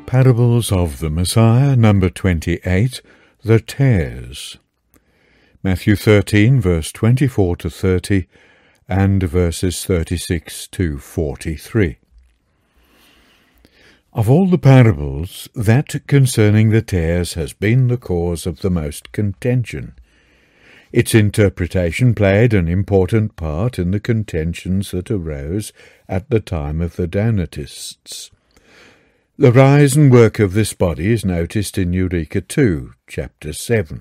Parables of the Messiah, number 28, the tares. Matthew 13, verse 24 to 30, and verses 36 to 43. Of all the parables, that concerning the tares has been the cause of the most contention. Its interpretation played an important part in the contentions that arose at the time of the Donatists. The rise and work of this body is noticed in Eureka 2, chapter 7.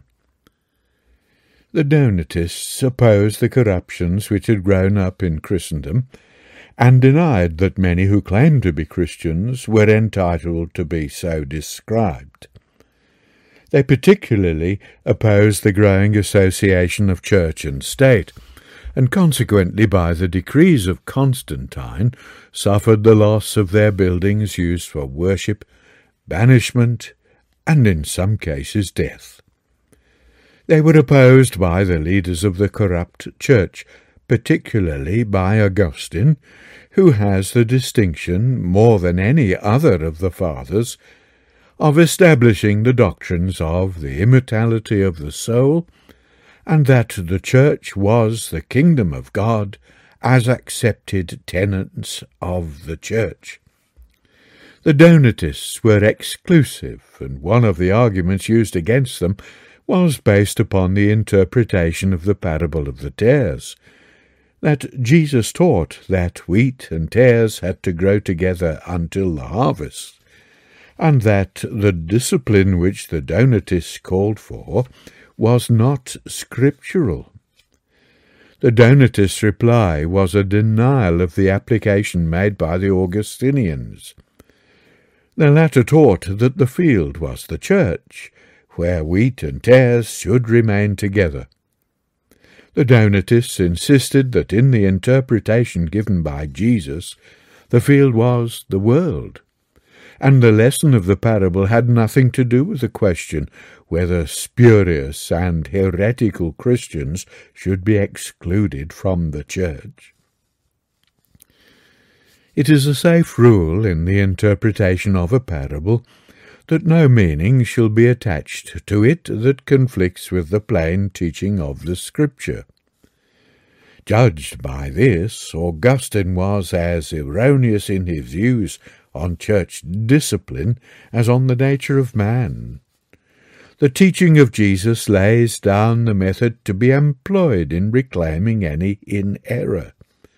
The Donatists opposed the corruptions which had grown up in Christendom, and denied that many who claimed to be Christians were entitled to be so described. They particularly opposed the growing association of church and state, and consequently by the decrees of Constantine suffered the loss of their buildings used for worship, banishment, and in some cases death. They were opposed by the leaders of the corrupt church, particularly by Augustine, who has the distinction, more than any other of the fathers, of establishing the doctrines of the immortality of the soul, and that the Church was the kingdom of God as accepted tenets of the Church. The Donatists were exclusive, and one of the arguments used against them was based upon the interpretation of the parable of the tares, that Jesus taught that wheat and tares had to grow together until the harvest, and that the discipline which the Donatists called for was not scriptural. The Donatists' reply was a denial of the application made by the Augustinians. The latter taught that the field was the church, where wheat and tares should remain together. The Donatists insisted that in the interpretation given by Jesus, the field was the world, and the lesson of the parable had nothing to do with the question whether spurious and heretical Christians should be excluded from the church. It is a safe rule in the interpretation of a parable that no meaning shall be attached to it that conflicts with the plain teaching of the Scripture. Judged by this, Augustine was as erroneous in his views on church discipline as on the nature of man. The teaching of Jesus lays down the method to be employed in reclaiming any in error.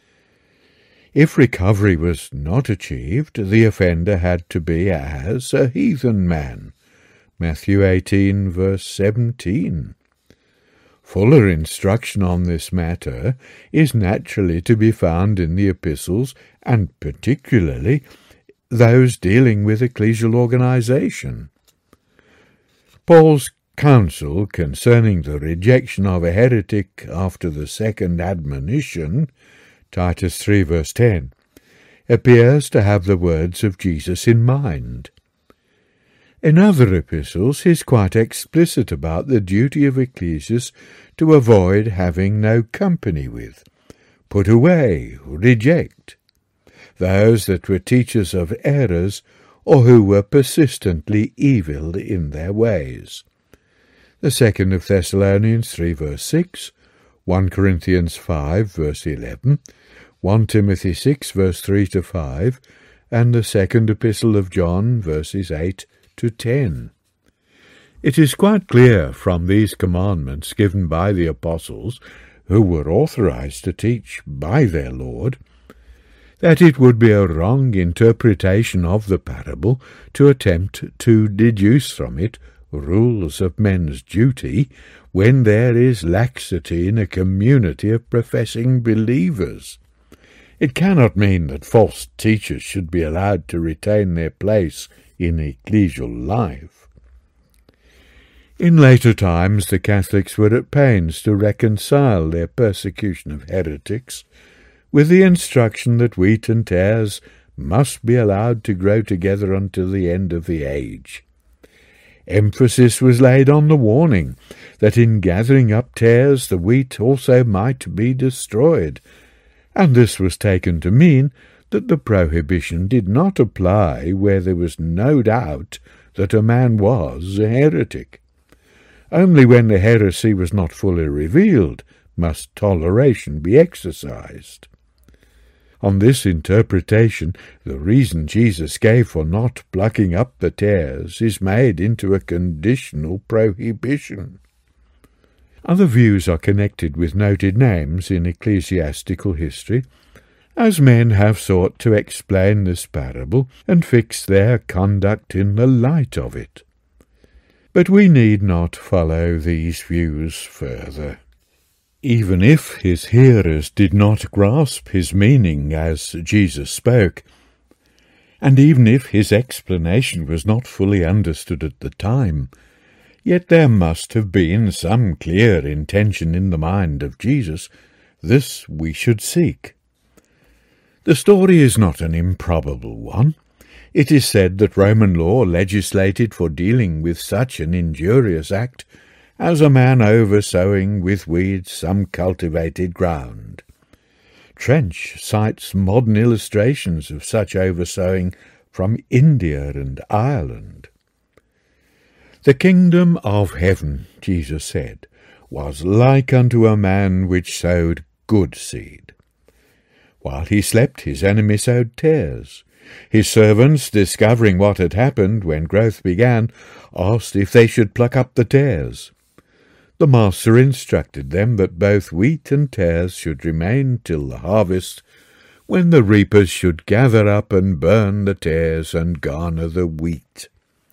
If recovery was not achieved, the offender had to be as a heathen man. Matthew 18, verse 17. Fuller instruction on this matter is naturally to be found in the epistles, and particularly those dealing with ecclesial organization. Paul's counsel concerning the rejection of a heretic after the second admonition, Titus 3 verse 10, appears to have the words of Jesus in mind. In other epistles he is quite explicit about the duty of ecclesias to avoid having no company with, put away, reject, those that were teachers of errors, or who were persistently evil in their ways. The 2nd of Thessalonians 3 verse 6, 1 Corinthians 5 verse 11, 1 Timothy 6 verse 3 to 5, and the 2nd Epistle of John verses 8 to 10. It is quite clear from these commandments given by the apostles, who were authorized to teach by their Lord, that it would be a wrong interpretation of the parable to attempt to deduce from it rules of men's duty when there is laxity in a community of professing believers. It cannot mean that false teachers should be allowed to retain their place in ecclesial life. In later times the Catholics were at pains to reconcile their persecution of heretics with the instruction that wheat and tares must be allowed to grow together until the end of the age. Emphasis was laid on the warning that in gathering up tares the wheat also might be destroyed, and this was taken to mean that the prohibition did not apply where there was no doubt that a man was a heretic. Only when the heresy was not fully revealed must toleration be exercised. On this interpretation, the reason Jesus gave for not plucking up the tares is made into a conditional prohibition. Other views are connected with noted names in ecclesiastical history, as men have sought to explain this parable and fix their conduct in the light of it. But we need not follow these views further. Even if his hearers did not grasp his meaning as Jesus spoke, and even if his explanation was not fully understood at the time, yet there must have been some clear intention in the mind of Jesus. This we should seek. The story is not an improbable one. It is said that Roman law legislated for dealing with such an injurious act as a man oversowing with weeds some cultivated ground. Trench cites modern illustrations of such oversowing from India and Ireland. The kingdom of heaven, Jesus said, was like unto a man which sowed good seed. While he slept, his enemy sowed tares. His servants, discovering what had happened when growth began, asked if they should pluck up the tares. The master instructed them that both wheat and tares should remain till the harvest, when the reapers should gather up and burn the tares and garner the wheat.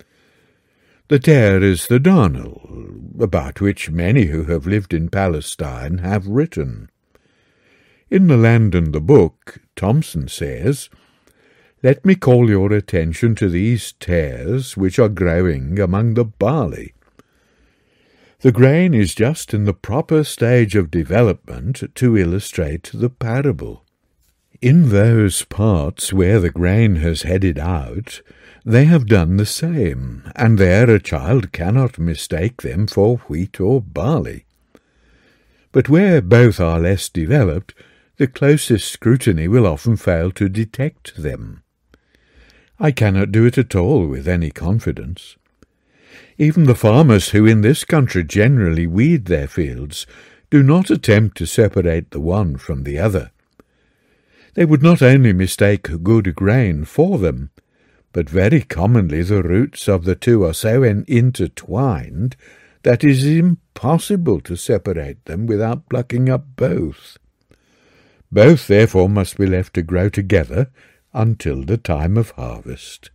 The tare is the darnel, about which many who have lived in Palestine have written. In The Land and the Book, Thomson says, "Let me call your attention to these tares which are growing among the barley. The grain is just in the proper stage of development to illustrate the parable. In those parts where the grain has headed out, they have done the same, and there a child cannot mistake them for wheat or barley. But where both are less developed, the closest scrutiny will often fail to detect them. I cannot do it at all with any confidence. Even the farmers who in this country generally weed their fields do not attempt to separate the one from the other. They would not only mistake good grain for them, but very commonly the roots of the two are so intertwined that it is impossible to separate them without plucking up both. Both, therefore, must be left to grow together until the time of harvest.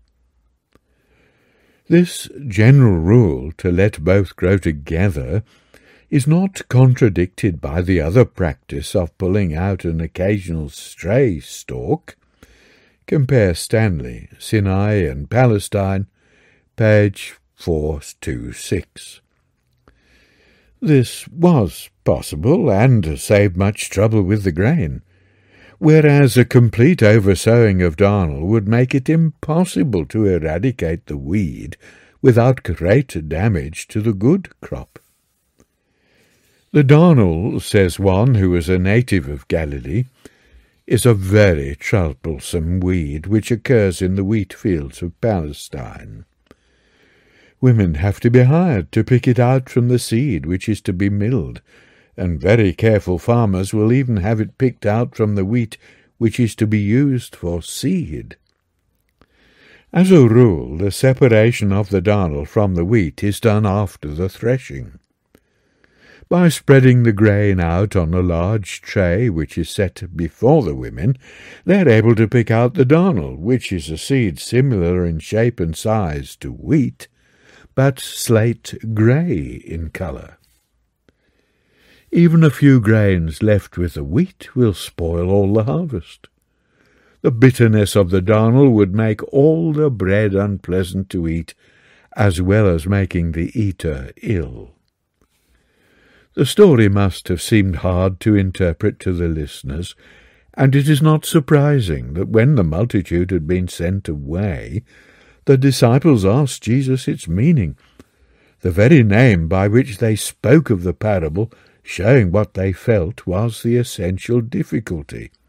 This general rule to let both grow together is not contradicted by the other practice of pulling out an occasional stray stalk. Compare Stanley, Sinai and Palestine, page 426. This was possible and saved much trouble with the grain, whereas a complete oversowing of darnel would make it impossible to eradicate the weed without great damage to the good crop. The darnel, says one who is a native of Galilee, is a very troublesome weed which occurs in the wheat fields of Palestine. Women have to be hired to pick it out from the seed which is to be milled, and very careful farmers will even have it picked out from the wheat which is to be used for seed. As a rule, the separation of the darnel from the wheat is done after the threshing. By spreading the grain out on a large tray which is set before the women, they are able to pick out the darnel, which is a seed similar in shape and size to wheat, but slate-grey in colour. Even a few grains left with the wheat will spoil all the harvest. The bitterness of the darnel would make all the bread unpleasant to eat, as well as making the eater ill. The story must have seemed hard to interpret to the listeners, and it is not surprising that when the multitude had been sent away, the disciples asked Jesus its meaning. The very name by which they spoke of the parable, showing what they felt, was the essential difficulty,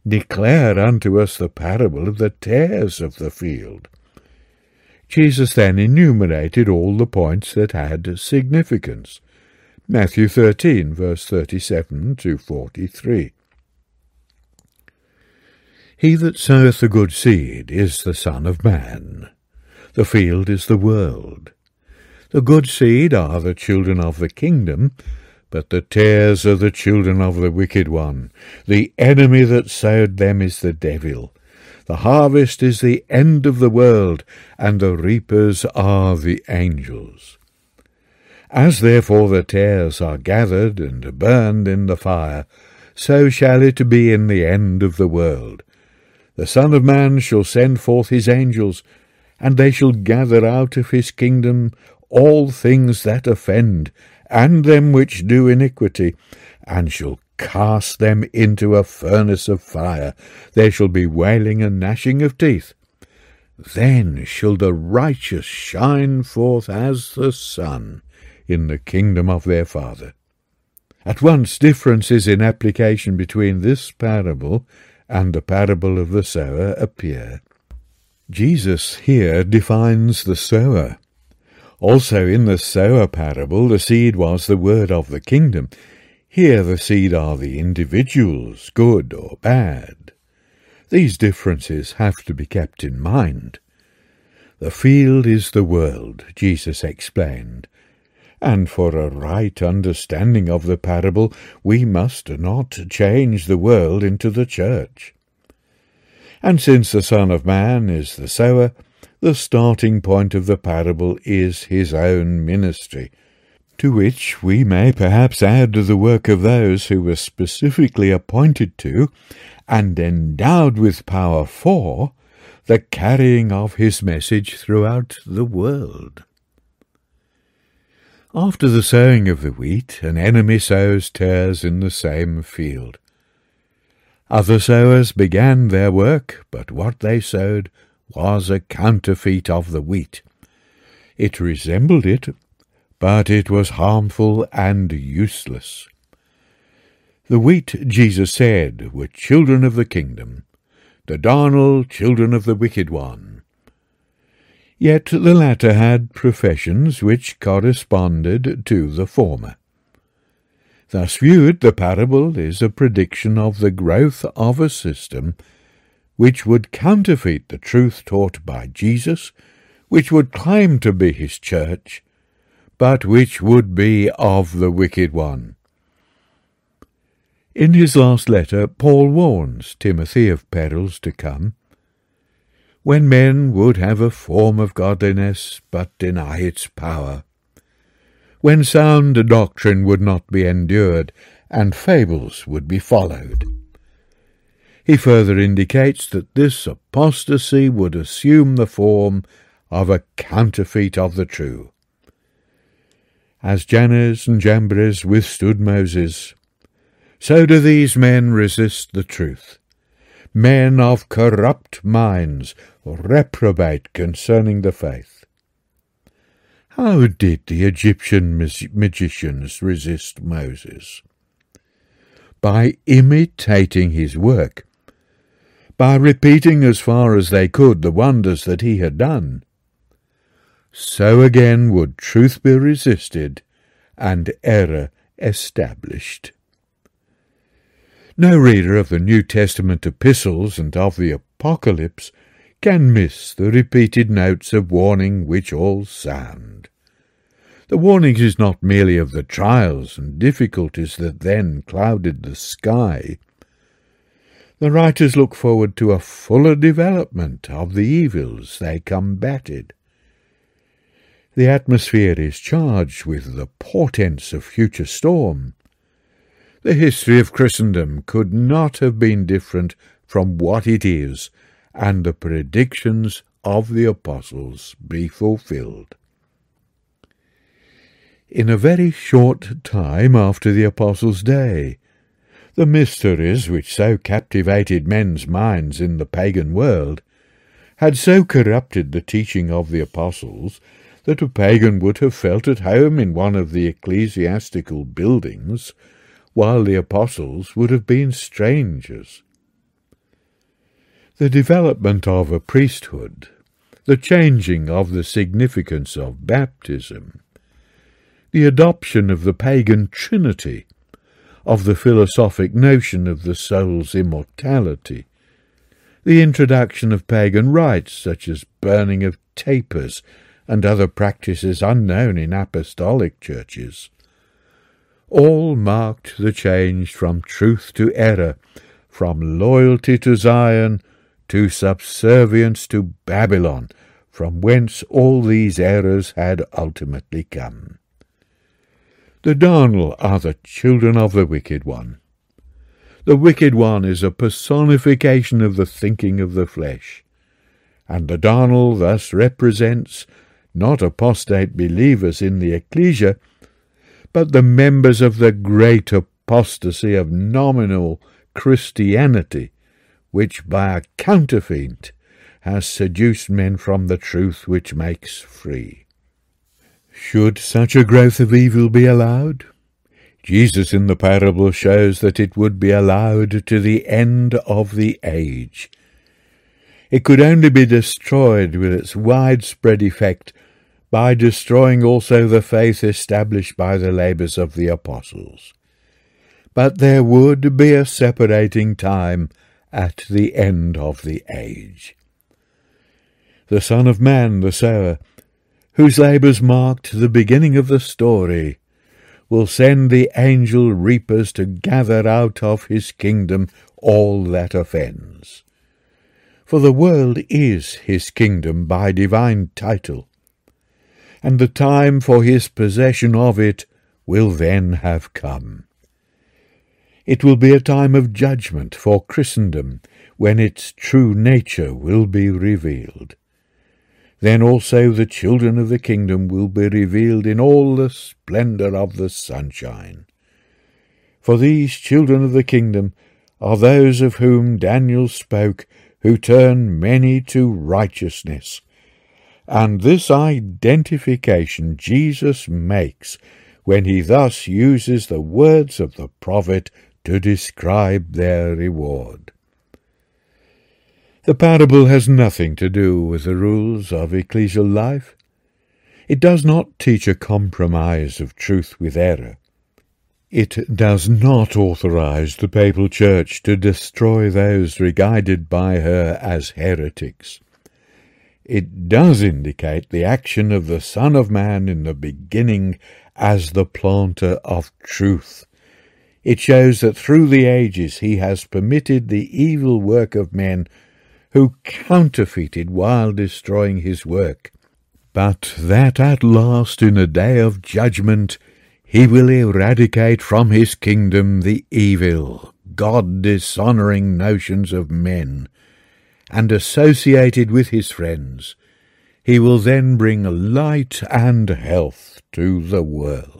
declare unto us the parable of the tares of the field. Jesus then enumerated all the points that had significance. Matthew 13, verse 37 to 43. He that soweth the good seed is the Son of Man. The field is the world. The good seed are the children of the kingdom, but the tares are the children of the wicked one. The enemy that sowed them is the devil. The harvest is the end of the world, and the reapers are the angels. As therefore the tares are gathered and burned in the fire, so shall it be in the end of the world. The Son of Man shall send forth his angels, and they shall gather out of his kingdom all things that offend, and them which do iniquity, and shall cast them into a furnace of fire. There shall be wailing and gnashing of teeth. Then shall the righteous shine forth as the sun in the kingdom of their Father. At once differences in application between this parable and the parable of the sower appear. Jesus here defines the sower. Also in the sower parable the seed was the word of the kingdom. Here the seed are the individuals, good or bad. These differences have to be kept in mind. The field is the world, Jesus explained, and for a right understanding of the parable we must not change the world into the church. And since the Son of Man is the sower, the starting point of the parable is his own ministry, to which we may perhaps add the work of those who were specifically appointed to, and endowed with power for, the carrying of his message throughout the world. After the sowing of the wheat, an enemy sows tares in the same field. Other sowers began their work, but what they sowed was a counterfeit of the wheat. It resembled it, but it was harmful and useless. The wheat, Jesus said, were children of the kingdom, the darnel children of the wicked one. Yet the latter had professions which corresponded to the former. Thus viewed, the parable is a prediction of the growth of a system which would counterfeit the truth taught by Jesus, which would claim to be his church, but which would be of the wicked one. In his last letter, Paul warns Timothy of perils to come, when men would have a form of godliness, but deny its power, when sound doctrine would not be endured, and fables would be followed. He further indicates that this apostasy would assume the form of a counterfeit of the true. As Jannes and Jambres withstood Moses, so do these men resist the truth. Men of corrupt minds reprobate concerning the faith. How did the Egyptian magicians resist Moses? By imitating his work, by repeating as far as they could the wonders that he had done. So again would truth be resisted and error established. No reader of the New Testament epistles and of the Apocalypse can miss the repeated notes of warning which all sound. The warning is not merely of the trials and difficulties that then clouded the sky. The writers look forward to a fuller development of the evils they combated. The atmosphere is charged with the portents of future storm. The history of Christendom could not have been different from what it is, and the predictions of the apostles be fulfilled. In a very short time after the apostles' day, the mysteries which so captivated men's minds in the pagan world had so corrupted the teaching of the apostles that a pagan would have felt at home in one of the ecclesiastical buildings, while the apostles would have been strangers. The development of a priesthood, the changing of the significance of baptism, the adoption of the pagan Trinity, of the philosophic notion of the soul's immortality, the introduction of pagan rites such as burning of tapers and other practices unknown in apostolic churches, all marked the change from truth to error, from loyalty to Zion to subservience to Babylon, from whence all these errors had ultimately come. The Darnel are the children of the wicked one. The wicked one is a personification of the thinking of the flesh, and the Darnel thus represents not apostate believers in the ecclesia, but the members of the great apostasy of nominal Christianity, which by a counterfeit has seduced men from the truth which makes free. Should such a growth of evil be allowed? Jesus in the parable shows that it would be allowed to the end of the age. It could only be destroyed with its widespread effect by destroying also the faith established by the labours of the apostles. But there would be a separating time at the end of the age. The Son of Man, the sower, whose labours marked the beginning of the story, will send the angel reapers to gather out of his kingdom all that offends. For the world is his kingdom by divine title, and the time for his possession of it will then have come. It will be a time of judgment for Christendom, when its true nature will be revealed. Then also the children of the kingdom will be revealed in all the splendour of the sunshine. For these children of the kingdom are those of whom Daniel spoke, who turn many to righteousness. And this identification Jesus makes when he thus uses the words of the prophet to describe their reward. The parable has nothing to do with the rules of ecclesial life. It does not teach a compromise of truth with error. It does not authorize the papal church to destroy those regarded by her as heretics. It does indicate the action of the Son of Man in the beginning as the planter of truth. It shows that through the ages he has permitted the evil work of men who counterfeited while destroying his work, but that at last in a day of judgment he will eradicate from his kingdom the evil, God-dishonouring notions of men, and associated with his friends, he will then bring light and health to the world.